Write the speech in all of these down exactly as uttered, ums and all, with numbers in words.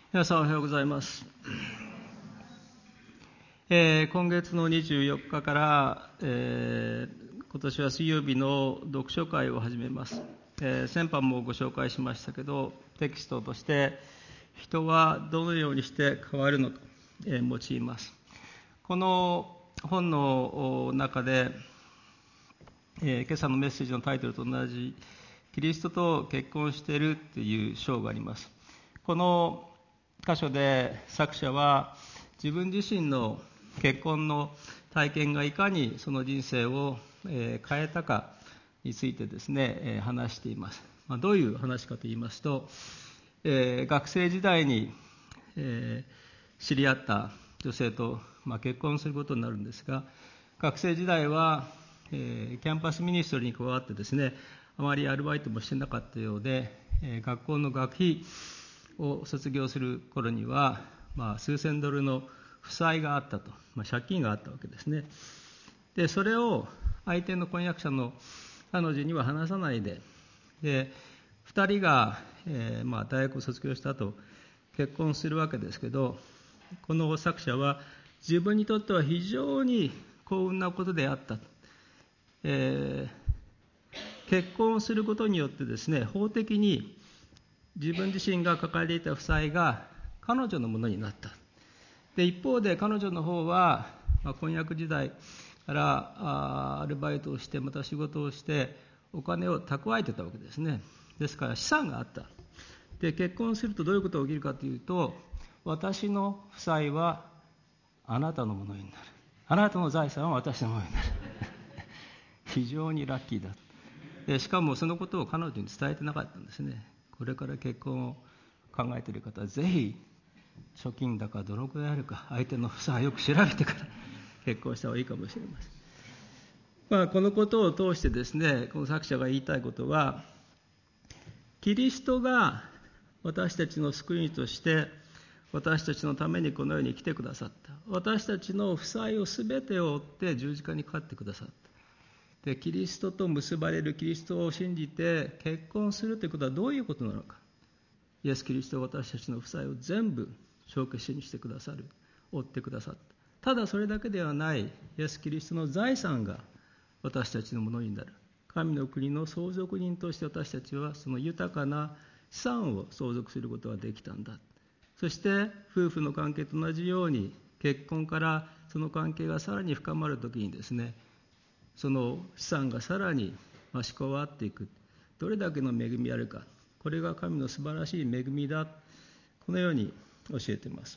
皆さんおはようございます。えー、今月のにじゅうよっかから、えー、今年は水曜日の読書会を始めます。えー、先般もご紹介しましたけど、テキストとして人はどのようにして変わるのと、えー、用います。この本の中で、えー、今朝のメッセージのタイトルと同じキリストと結婚しているという章があります。この箇所で作者は自分自身の結婚の体験がいかにその人生を変えたかについてですね話しています。まあ、どういう話かと言いますと、えー、学生時代に、えー、知り合った女性と、まあ、結婚することになるんですが、学生時代は、えー、キャンパスミニストリーに加わってですね、あまりアルバイトもしてなかったようで、えー、学校の学費を卒業する頃には、まあ、数千ドルの負債があったと、まあ、借金があったわけですね。でそれを相手の婚約者の彼女には話さないで、でふたりが、えーまあ、大学を卒業した後結婚するわけですけど、この作者は自分にとっては非常に幸運なことであった、えー、結婚することによってですね、法的に自分自身が抱えていた負債が彼女のものになった。で一方で彼女の方は、まあ、婚約時代からあアルバイトをしてまた仕事をしてお金を蓄えてたわけですね。ですから資産があった。で結婚するとどういうことが起きるかというと、私の負債はあなたのものになる、あなたの財産は私のものになる非常にラッキーだ。でしかもそのことを彼女に伝えてなかったんですね。これから結婚を考えている方はぜひ貯金高どのくらいあるか、相手の負債をよく調べてから結婚した方がいいかもしれません。まあ、このことを通してですね、この作者が言いたいことは、キリストが私たちの救い主として私たちのためにこの世に来てくださった。私たちの負債をすべてを負って十字架にかかってくださった。でキリストと結ばれる、キリストを信じて結婚するということはどういうことなのか。イエス・キリストが私たちの負債を全部帳消しにしてくださる、負ってくださった。ただそれだけではない、イエス・キリストの財産が私たちのものになる。神の国の相続人として私たちはその豊かな資産を相続することができたんだ。そして夫婦の関係と同じように、結婚からその関係がさらに深まるときにですね、その資産がさらに増し加わっていく。どれだけの恵みあるか、これが神の素晴らしい恵みだ、このように教えています。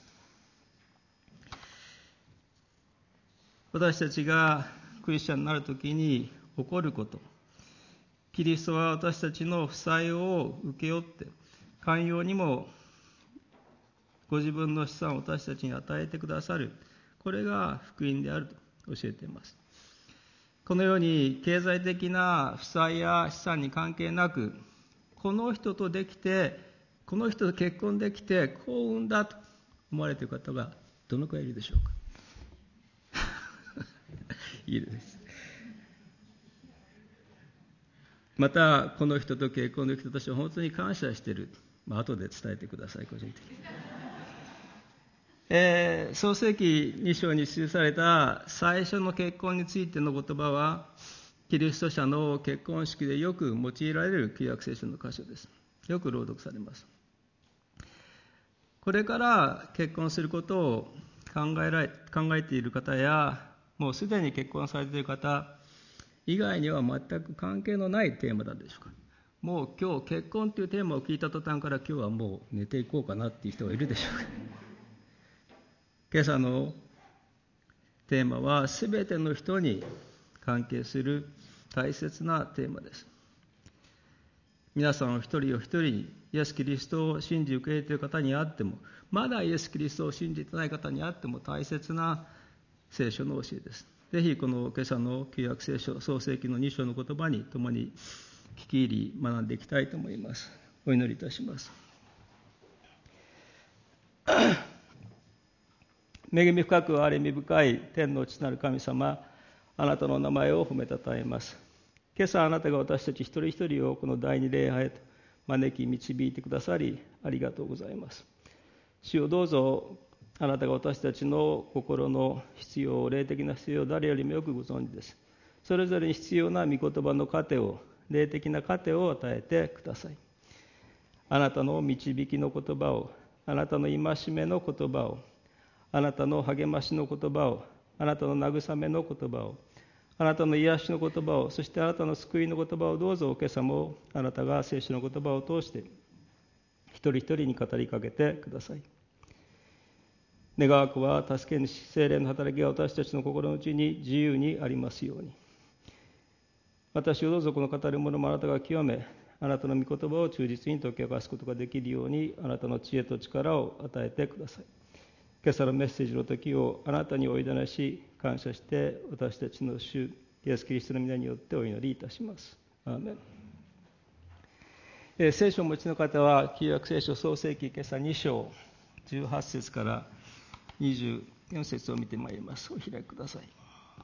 私たちがクリスチャンになるときに起こること、キリストは私たちの負債を請け負って寛容にもご自分の資産を私たちに与えてくださる、これが福音であると教えています。このように経済的な負債や資産に関係なく、この人とできて、この人と結婚できて幸運だと思われている方がどのくらいいるでしょうかいるです。またこの人と結婚できた私は本当に感謝している、まあ後で伝えてください、個人的に。えー、創世記に章に記された最初の結婚についての言葉は、キリスト者の結婚式でよく用いられる旧約聖書の箇所です。よく朗読されます。これから結婚することを考えられ、考えている方や、もうすでに結婚されている方以外には全く関係のないテーマなんでしょうか。もう今日結婚というテーマを聞いた途端から今日はもう寝ていこうかなっていう人がいるでしょうか。今朝のテーマはすべての人に関係する大切なテーマです。皆さんお一人お一人にイエス・キリストを信じ受け入れている方にあっても、まだイエス・キリストを信じていない方にあっても大切な聖書の教えです。ぜひこの今朝の旧約聖書創世記のに章の言葉に共に聞き入り学んでいきたいと思います。お祈りいたします。恵み深く憐れみ深い天の父なる神様、あなたの名前を褒めたたえます。今朝あなたが私たち一人一人をこの第二礼拝へと招き導いてくださりありがとうございます。 主よ、どうぞあなたが私たちの心の必要、霊的な必要を誰よりもよくご存知です。それぞれに必要な御言葉の糧を、霊的な糧を与えてください。あなたの導きの言葉を、あなたの戒めの言葉を、あなたの励ましの言葉を、あなたの慰めの言葉を、あなたの癒しの言葉を、そしてあなたの救いの言葉をどうぞ今朝もあなたが聖書の言葉を通して一人一人に語りかけてください。願わくは助け主聖霊の働きが私たちの心の内に自由にありますように。私をどうぞこの語るものもあなたが清め、あなたの御言葉を忠実に解き明かすことができるように、あなたの知恵と力を与えてください。今朝のメッセージの時をあなたにお委ねし、感謝して私たちの主イエスキリストの皆によってお祈りいたします。アーメン。えー、聖書をお持ちの方は旧約聖書創世記今朝に章じゅうはち節からにじゅうよん節を見てまいります。お開きください。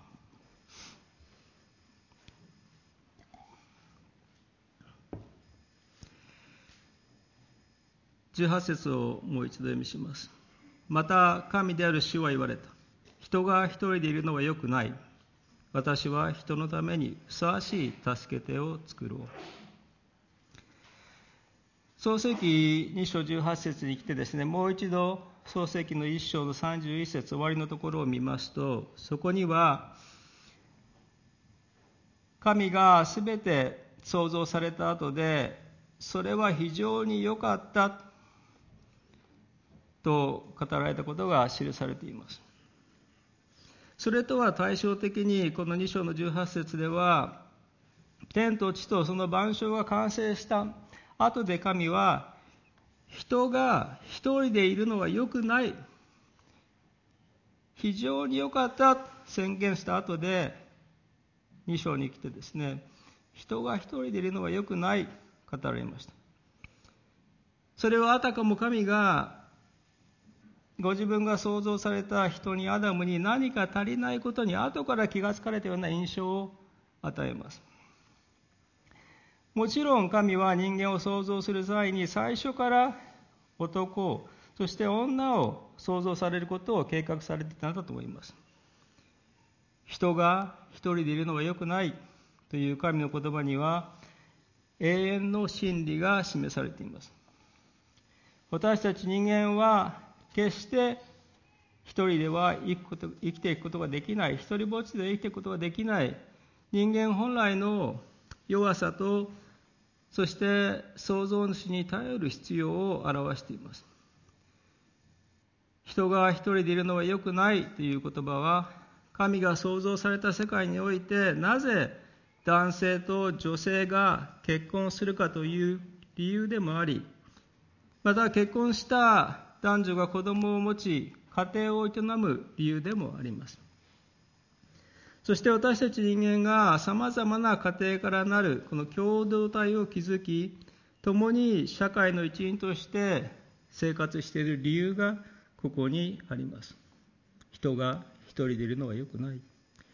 じゅうはち節をもう一度読みします。また神である主は言われた。人が一人でいるのはよくない。私は人のためにふさわしい助け手を作ろう。創世記に章じゅうはち節に来てですね、もう一度創世記のいち章のさんじゅういち節終わりのところを見ますと、そこには神がすべて創造された後で、それは非常に良かったと語られたことが記されています。それとは対照的にこのに章のじゅうはち節では、天と地とその万象が完成した後で神は、人が一人でいるのは良くない、非常に良かったと宣言した後でに章に来てですね、人が一人でいるのは良くない語られました。それはあたかも神がご自分が創造された人に、アダムに何か足りないことに後から気がつかれたような印象を与えます。もちろん神は人間を創造する際に最初から男を、そして女を創造されることを計画されていたのだと思います。人が一人でいるのは良くないという神の言葉には永遠の真理が示されています。私たち人間は決して一人では生きこと、生きていくことができない、一人ぼっちで生きていくことができない、人間本来の弱さと、そして創造主に頼る必要を表しています。人が一人でいるのは良くないという言葉は、神が創造された世界において、なぜ男性と女性が結婚するかという理由でもあり、また結婚した男女が子供を持ち、家庭を営む理由でもあります。そして私たち人間がさまざまな家庭からなるこの共同体を築き、共に社会の一員として生活している理由がここにあります。人が一人でいるのは良くない。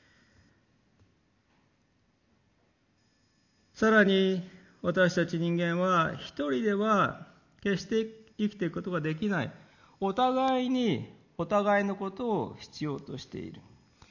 さらに私たち人間は一人では決して生きていくことができない。お互いにお互いのことを必要としている。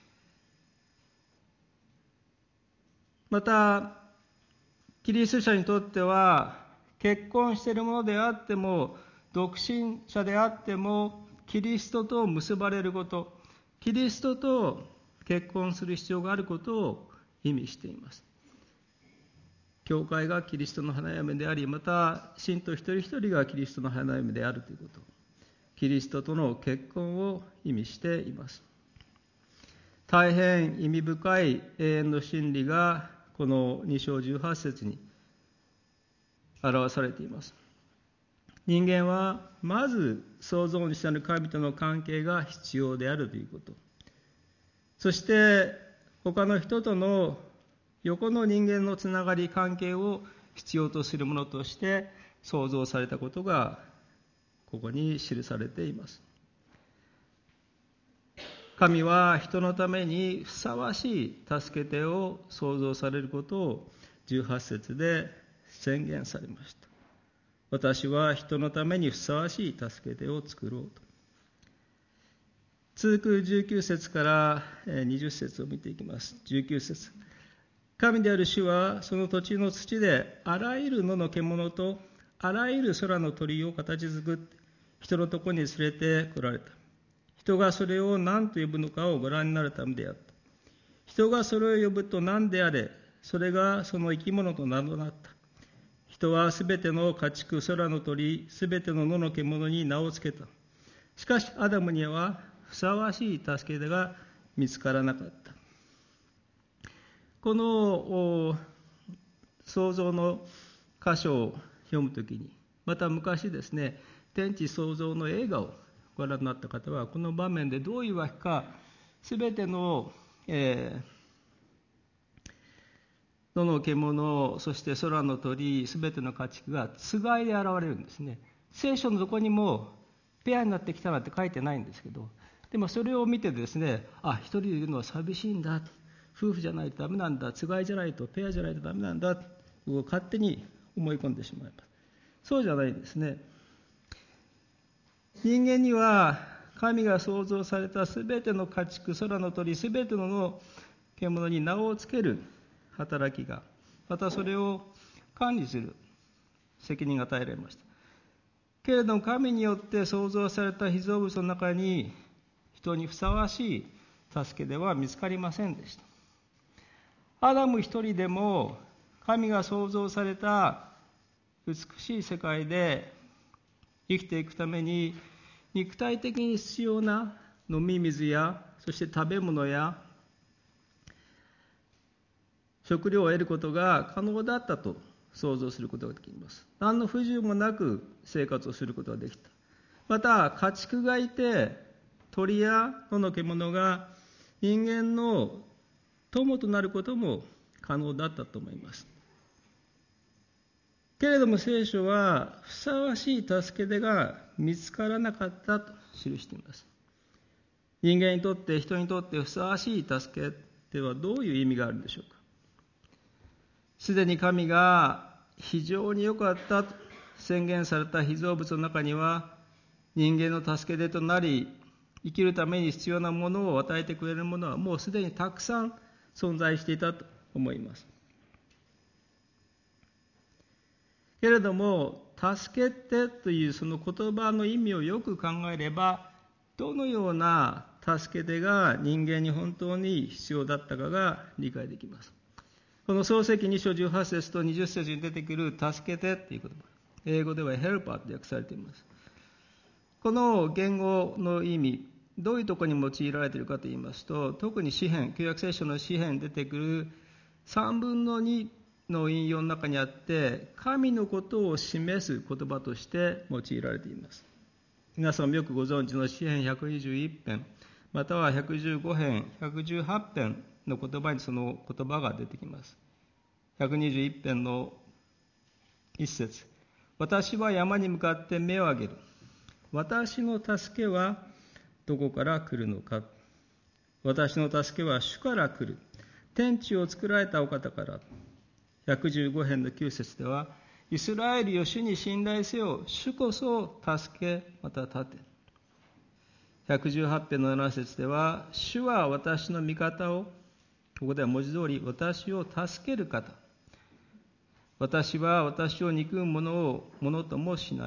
またキリスト者にとっては、結婚しているものであっても独身者であっても、キリストと結ばれること、キリストと結婚する必要があることを意味しています。教会がキリストの花嫁であり、また信徒一人一人がキリストの花嫁であるということ、キリストとの結婚を意味しています。大変意味深い永遠の真理がこのに章じゅうはち節に表されています。人間はまず創造主なる神との関係が必要であるということ、そして他の人との横の人間のつながり関係を必要とするものとして創造されたことがここに記されています。神は人のためにふさわしい助け手を創造されることをじゅうはち節で宣言されました。 私は人のためにふさわしい助け手を作ろうと。続くじゅうきゅう節からにじゅっ節を見ていきます。じゅうきゅう節。神である主はその土地の土であらゆる野の獣とあらゆる空の鳥を形作って人のところに連れて来られた。人がそれを何と呼ぶのかをご覧になるためであった。人がそれを呼ぶと何であれ、それがその生き物と名となった。人はすべての家畜、空の鳥、すべての野の獣に名をつけた。しかしアダムにはふさわしい助け手が見つからなかった。この創造の箇所を読むときに、また昔ですね、天地創造の映画をご覧になった方は、この場面でどういうわけか、すべての、えー、野の獣、そして空の鳥、すべての家畜がつがいで現れるんですね。聖書のどこにもペアになってきたなんて書いてないんですけど、でもそれを見てですね、あ、一人でいるのは寂しいんだ、夫婦じゃないとダメなんだ、つがいじゃないと、ペアじゃないとダメなんだと勝手に思い込んでしまいます。そうじゃないんですね。人間には神が創造されたすべての家畜、空の鳥、すべての獣に名をつける働きが、またそれを管理する責任が与えられました。けれども神によって創造された被造物の中に人にふさわしい助けでは見つかりませんでした。アダム一人でも神が創造された美しい世界で生きていくために肉体的に必要な飲み水やそして食べ物や食料を得ることが可能だったと想像することができます。何の不自由もなく生活をすることができた。また家畜がいて鳥や野の獣が人間の友となることも可能だったと思います。けれども聖書はふさわしい助け手が見つからなかったと記しています。人間にとって人にとってふさわしい助け手はどういう意味があるんでしょうか。すでに神が非常に良かったと宣言された被造物の中には人間の助け手となり生きるために必要なものを与えてくれるものはもうすでにたくさん存在していたと思います。けれども助けてというその言葉の意味をよく考えればどのような助け手が人間に本当に必要だったかが理解できます。この創世記に章じゅうはち節とにじゅっ節に出てくる助けてという言葉、英語ではヘルパーと訳されています。この言語の意味、どういうところに用いられているかといいますと、特に詩編、旧約聖書の詩編に出てくるさんぶんのにの引用の中にあって、神のことを示す言葉として用いられています。皆さんもよくご存知の詩編ひゃくにじゅういち編、またはひゃくじゅうご編、ひゃくじゅうはち編の言葉にその言葉が出てきます。ひゃくにじゅういち編の一節、私は山に向かって目を上げる。私の助けはどこから来るのか。私の助けは主から来る。天地を作られたお方から。ひゃくじゅうご編のきゅう節では、イスラエルよ主に信頼せよ。主こそ助けまた立て。ひゃくじゅうはち編のなな節では、主は私の味方を、ここでは文字通り私を助ける方。私は私を憎む者を者ともしない。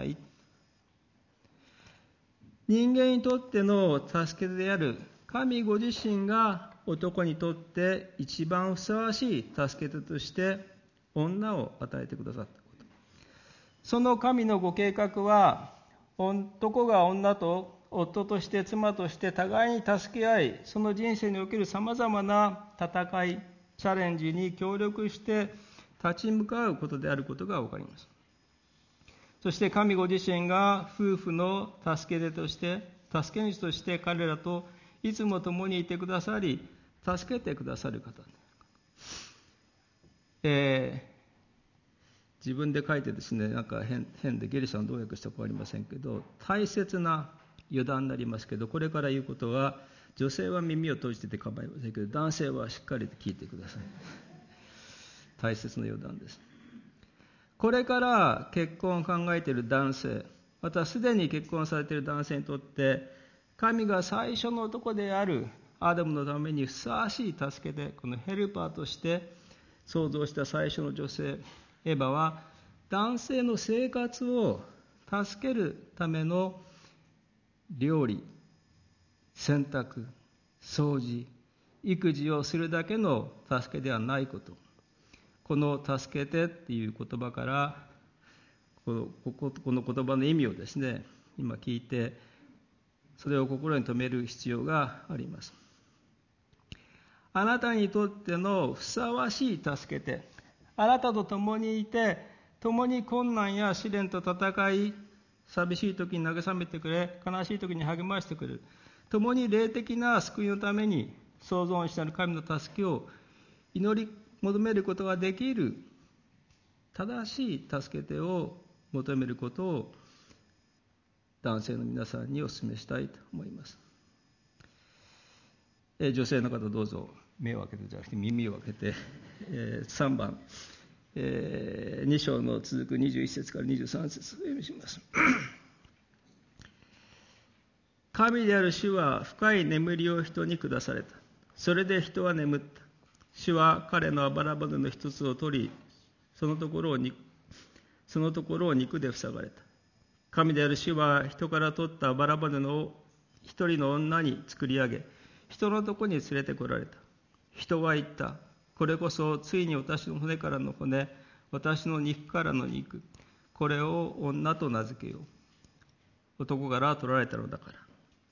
人間にとっての助け手である神ご自身が男にとって一番ふさわしい助け手として女を与えてくださったこと。その神のご計画は、男が女と夫として妻として互いに助け合い、その人生におけるさまざまな戦い、チャレンジに協力して立ち向かうことであることが分かります。そして神ご自身が夫婦の助け手として、助け主として彼らといつも共にいてくださり、助けてくださる方。えー、自分で書いてですね、なんか 変, 変でゲリさんどう訳したか分かりませんけど、大切な余談になりますけど、これから言うことは、女性は耳を閉じてて構いませんけど、男性はしっかりと聞いてください。大切な余談です。 これから結婚を考えている男性、またすでに結婚されている男性にとって、神が最初の男であるアダムのためにふさわしい助けで、このヘルパーとして創造した最初の女性エヴァは、男性の生活を助けるための料理、洗濯、掃除、育児をするだけの助けではないこと、この助けてっていう言葉からこの、ここの言葉の意味をですね、今聞いて、それを心に留める必要があります。あなたにとってのふさわしい助けて、あなたと共にいて、共に困難や試練と戦い、寂しい時に慰めてくれ、悲しい時に励ましてくれる、共に霊的な救いのために創造主なる神の助けを祈り求めることができる正しい助け手を求めることを男性の皆さんにお勧めしたいと思います。え女性の方どうぞ目を開けてじゃなくて耳を開けて、えー、さんばん、えー、に章の続くにじゅういち節からにじゅうさん節を読みします。神である主は深い眠りを人に下された。それで人は眠った。主は彼のあばら骨の一つを取り、そのところを肉、そのところを肉で塞がれた。神である主は人から取ったあばら骨の一人の女に作り上げ、人のところに連れてこられた。人は言った。これこそついに私の骨からの骨、私の肉からの肉。これを女と名付けよう。男から取られたのだから。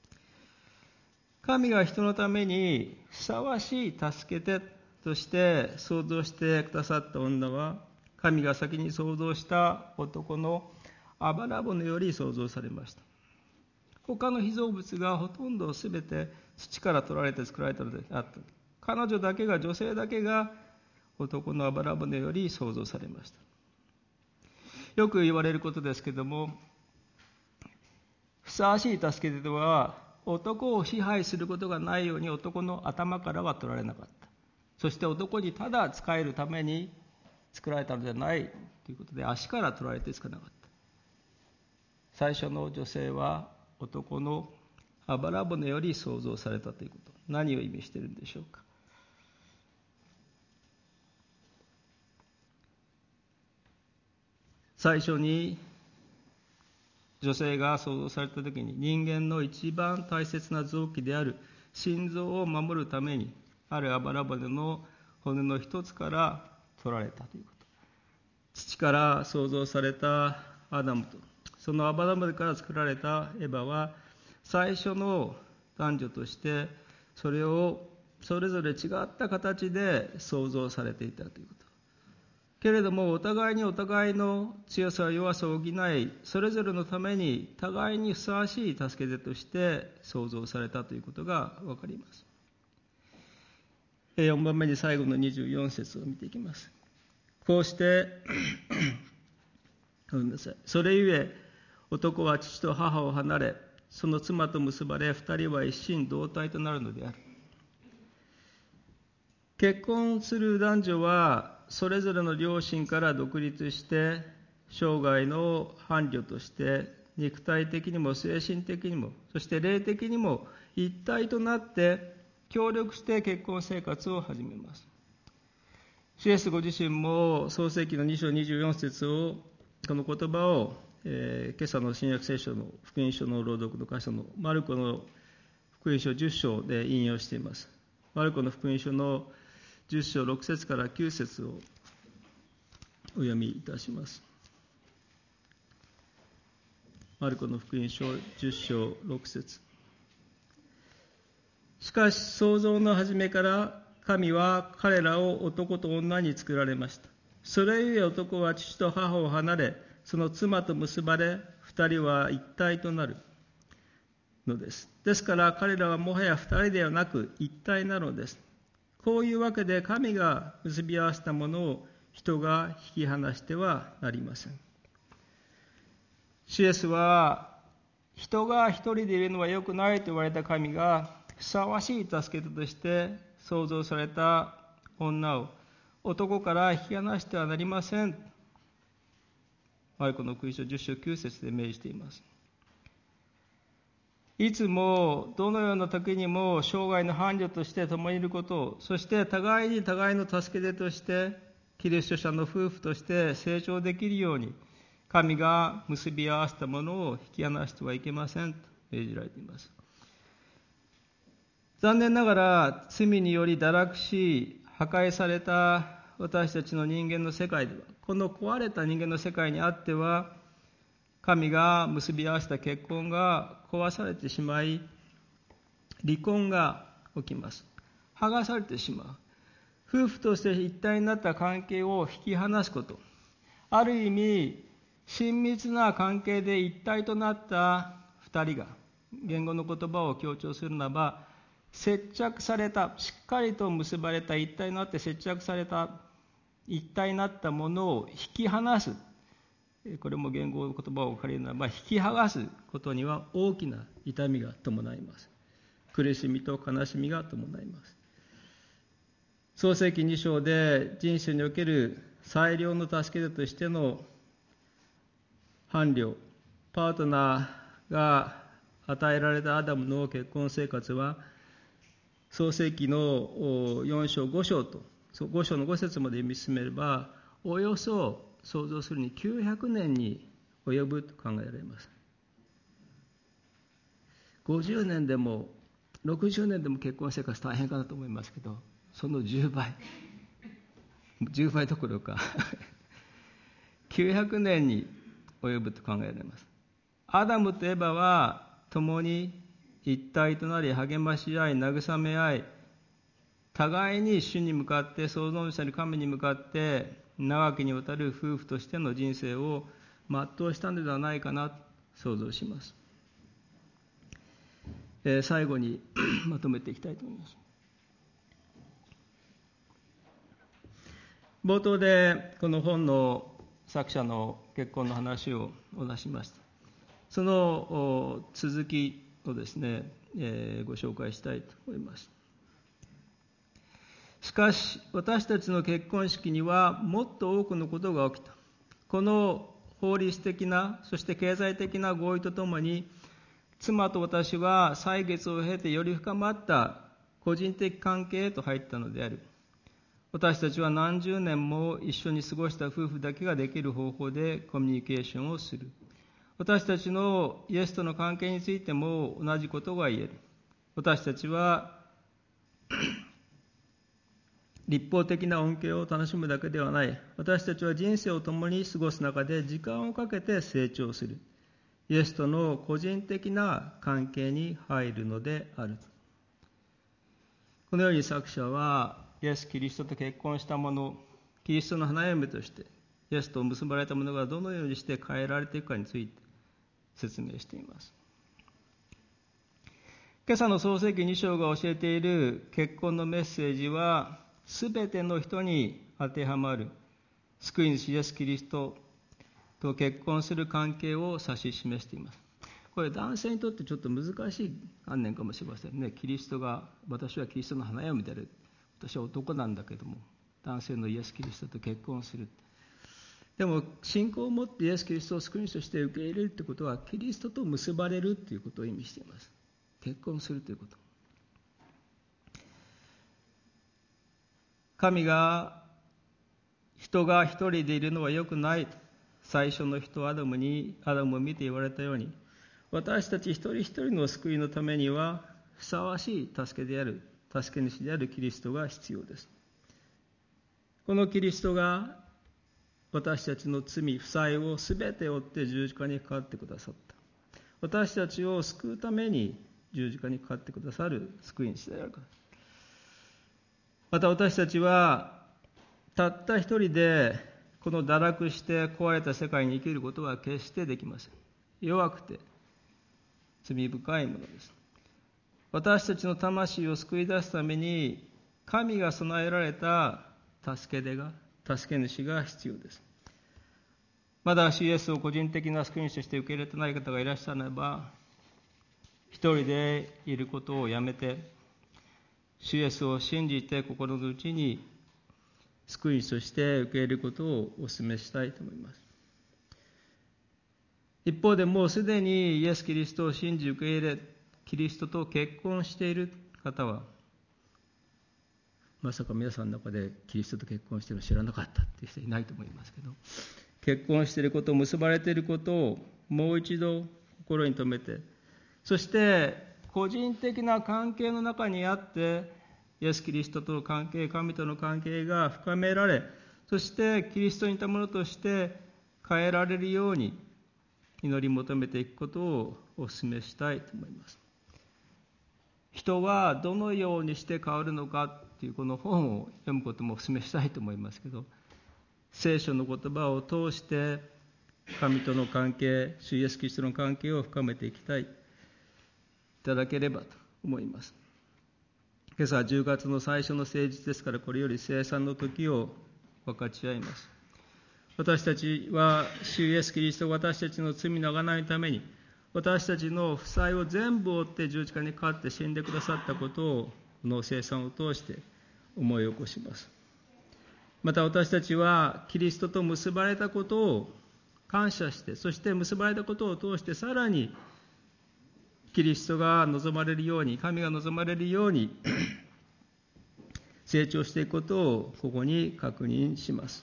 神が人のためにふさわしい助け手として創造してくださった女は、神が先に創造した男のあばら骨より創造されました。他の被造物がほとんどすべて土から取られて作られたのであった。彼女だけが、女性だけが男のあばら骨より創造されました。よく言われることですけども、ふさわしい助け手とは、男を支配することがないように男の頭からは取られなかった。そして男にただ仕えるために作られたのではないということで、足から取られてつかなかった。最初の女性は男のあばら骨より創造されたということ、何を意味しているんでしょうか。最初に女性が創造されたときに、人間の一番大切な臓器である心臓を守るために、あるあばら骨の骨の一つから取られたということ。土から創造されたアダムと、そのあばら骨から作られたエバは、最初の男女としてそれをそれぞれ違った形で創造されていたということ。けれども、お互いにお互いの強さ弱さを補い、それぞれのために互いにふさわしい助け手として創造されたということがわかります。よんばんめに最後のにじゅうよん節を見ていきます。こうしてごめんなさい。それゆえ男は父と母を離れ、その妻と結ばれ、二人は一心同体となるのである。結婚する男女はそれぞれの両親から独立して生涯の伴侶として肉体的にも精神的にもそして霊的にも一体となって協力して結婚生活を始めます。主イエスご自身も創世記のに章にじゅうよん節をこの言葉を、えー、今朝の新約聖書の福音書の朗読の箇所のマルコの福音書じゅっ章で引用しています。マルコの福音書のじゅっ章ろく節からきゅう節をお読みいたします。マルコの福音書じゅっ章ろく節。しかし創造の初めから神は彼らを男と女に作られました。それゆえ男は父と母を離れ、その妻と結ばれ、二人は一体となるのです。ですから彼らはもはや二人ではなく一体なのです。こういうわけで神が結び合わせたものを人が引き離してはなりません。主イエスは人が一人でいるのは良くないと言われた神がふさわしい助け手として創造された女を男から引き離してはなりませんマルコの福音書じゅっ章きゅう節で命じています。いつもどのような時にも生涯の伴侶として共にいることを、そして互いに互いの助け手としてキリスト者の夫婦として成長できるように、神が結び合わせたものを引き離してはいけませんと命じられています。残念ながら罪により堕落し破壊された私たちの人間の世界では、この壊れた人間の世界にあっては、神が結び合わせた結婚が壊されてしまい、離婚が起きます。剥がされてしまう。夫婦として一体になった関係を引き離すこと。ある意味、親密な関係で一体となった二人が、言語の言葉を強調するならば、接着された、しっかりと結ばれた一体になって接着された一体になったものを引き離す。これも言語の言葉を借りるならば、引き剥がすことには大きな痛みが伴います。苦しみと悲しみが伴います。創世記に章で人生における最良の助け手としての伴侶、パートナーが与えられたアダムの結婚生活は、創世記のよん章ご章とご章のご節まで読み進めれば、およそ想像するにきゅうひゃくねんに及ぶと考えられます。ごじゅうねんでもろくじゅうねんでも結婚生活大変かなと思いますけど、そのじゅうばい、じゅうばいどころかきゅうひゃくねんに及ぶと考えられます。アダムとエバは共に一体となり励まし合い慰め合い、互いに主に向かって創造者に神に向かって長きにわたる夫婦としての人生を全うしたのではないかなと想像します。えー、最後にまとめていきたいと思います。冒頭でこの本の作者の結婚の話をお出しました。その続きをですね、えー、ご紹介したいと思います。しかし私たちの結婚式にはもっと多くのことが起きた。この法律的なそして経済的な合意とともに、妻と私は歳月を経てより深まった個人的関係へと入ったのである。私たちは何十年も一緒に過ごした夫婦だけができる方法でコミュニケーションをする。私たちのイエスとの関係についても同じことが言える。私たちは立法的な恩恵を楽しむだけではない。私たちは人生を共に過ごす中で時間をかけて成長する。イエスとの個人的な関係に入るのである。このように作者はイエス・キリストと結婚した者、キリストの花嫁としてイエスと結ばれた者がどのようにして変えられていくかについて説明しています。今朝の創世記に章が教えている結婚のメッセージは、すべての人に当てはまる救い主イエス・キリストと結婚する関係を指し示しています。これ男性にとってちょっと難しい観念かもしれませんね。キリストが、私はキリストの花嫁である。私は男なんだけども、男性のイエス・キリストと結婚する。でも信仰を持ってイエス・キリストを救い主として受け入れるということは、キリストと結ばれるということを意味しています。結婚するということ。神が人が一人でいるのは良くない。最初の人アダムにアダムを見て言われたように、私たち一人一人の救いのためにはふさわしい助けである助け主であるキリストが必要です。このキリストが私たちの罪負債をすべて負って十字架にかかってくださった。私たちを救うために十字架にかかってくださる救い主であるから。また私たちはたった一人でこの堕落して壊れた世界に生きることは決してできません。弱くて罪深いものです。私たちの魂を救い出すために神が備えられた助け手が、助け主が必要です。まだ主イエスを個人的な救い主として受け入れてない方がいらっしゃるならば、一人でいることをやめて、主イエスを信じて心の内に救い主として受け入れることをお勧めしたいと思います。 一方でもうすでにイエス・キリストを信じ受け入れ、キリストと結婚している方は、まさか皆さんの中でキリストと結婚しているのを知らなかったっていう人いないと思いますけど、結婚していること、結ばれていることをもう一度心に留めて、そして個人的な関係の中にあって、イエス・キリストとの関係、神との関係が深められ、そしてキリストに似たものとして変えられるように祈り求めていくことをお勧めしたいと思います。人はどのようにして変わるのかというこの本を読むこともお勧めしたいと思いますけど、聖書の言葉を通して神との関係、主イエス・キリストの関係を深めていきたい、いただければと思います。今朝はじゅうがつの最初の聖日ですから、これより聖餐の時を分かち合います。私たちは主イエス・キリストが私たちの罪の贖いのために、私たちの負債を全部負って十字架にかかって死んでくださったことを、この聖餐を通して思い起こします。また私たちはキリストと結ばれたことを感謝して、そして結ばれたことを通してさらにキリストが望まれるように、神が望まれるように成長していくことをここに確認します。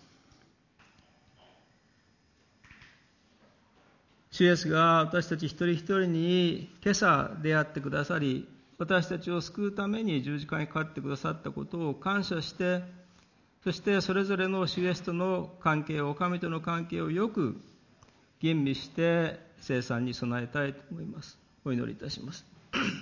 主イエスが私たち一人一人に今朝出会ってくださり、私たちを救うために十字架にかかってくださったことを感謝して、そしてそれぞれの主イエスとの関係を、神との関係をよく吟味して聖餐に備えたいと思います。お祈りいたします。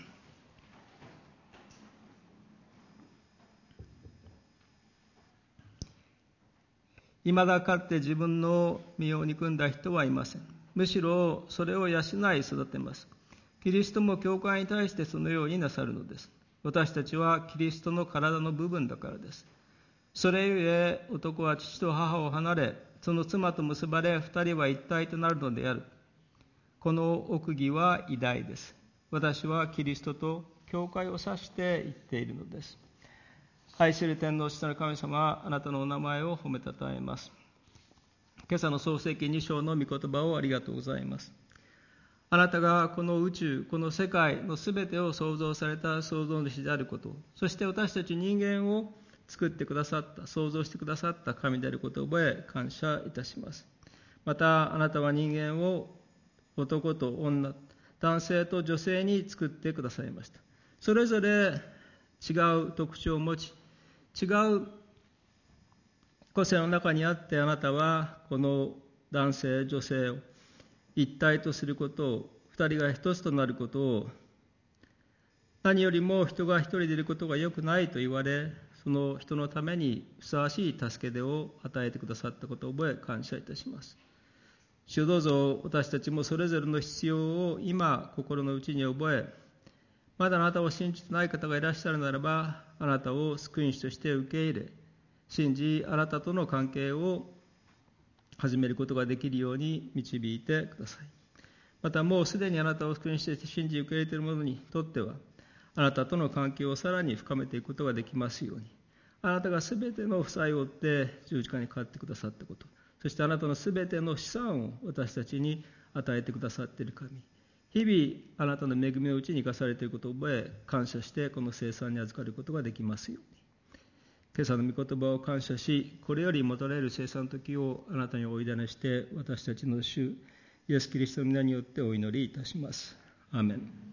いまだかつて自分の身を憎んだ人はいません。むしろそれを養い育てます。キリストも教会に対してそのようになさるのです。私たちはキリストの体の部分だからです。それゆえ男は父と母を離れ、その妻と結ばれ、二人は一体となるのである。この奥義は偉大です。私はキリストと教会を指して言っているのです。愛する天皇父なる神様、あなたのお名前を褒めたたえます。今朝の創世記に章の御言葉をありがとうございます。あなたがこの宇宙、この世界のすべてを創造された創造主であること、そして私たち人間を作ってくださった、創造してくださった神であることを覚え感謝いたします。またあなたは人間を男と女、男性と女性に作ってくださいました。それぞれ違う特徴を持ち、違う個性の中にあって、あなたはこの男性女性を一体とすることを、二人が一つとなることを、何よりも人が一人でいることが良くないと言われ、その人のためにふさわしい助け手を与えてくださったことを覚え感謝いたします。主どうぞ私たちもそれぞれの必要を今心の内に覚え、まだあなたを信じてない方がいらっしゃるならば、あなたを救い主として受け入れ、信じあなたとの関係を始めることができるように導いてください。またもうすでにあなたを救い主として信じ受け入れている者にとっては、あなたとの関係をさらに深めていくことができますように、あなたがすべての負債を負って十字架にかかってくださったこと、そしてあなたのすべての資産を私たちに与えてくださっている神、日々あなたの恵みのうちに生かされていることを覚え感謝して、この聖餐に預かることができますように。今朝の御言葉を感謝し、これよりもたれる聖餐の時をあなたにお委ねして、私たちの主イエスキリストの皆によってお祈りいたします。アーメン。